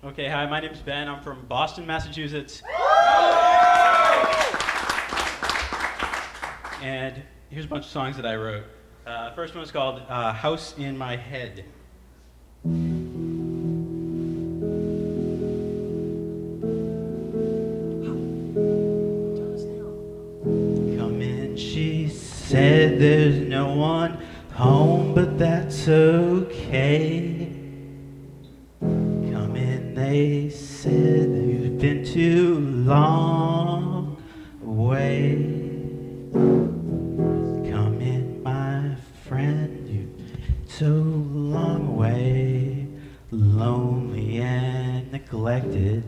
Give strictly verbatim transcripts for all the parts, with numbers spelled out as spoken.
Okay, hi, my name's Ben. I'm from Boston, Massachusetts. And here's a bunch of songs that I wrote. Uh, first one is called uh, House in My Head. Come in, she said, there's no one home, but that's okay. Come in, they said, you've been too long away. Come in, my friend, you've been so long away, lonely and neglected.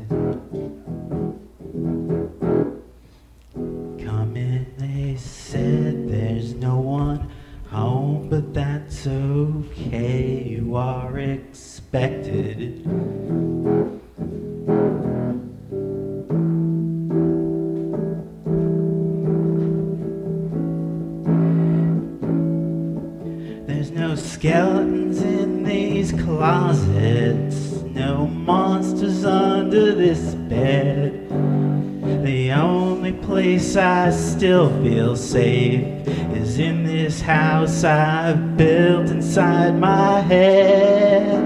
Come in, they said, there's no one home, but that's okay, you are expected. There's no skeletons in these closets, no monsters under this bed. The only place I still feel safe is in this house I've built inside my head.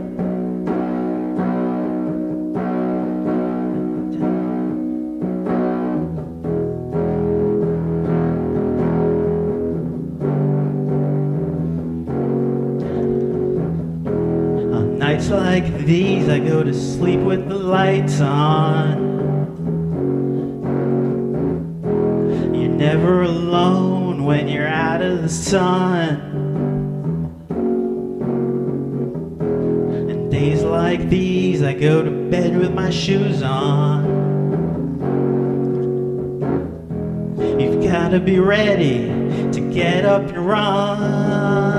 On nights like these I go to sleep with the lights on. Never alone when you're out of the sun. And days like these I go to bed with my shoes on. You've gotta be ready to get up and run.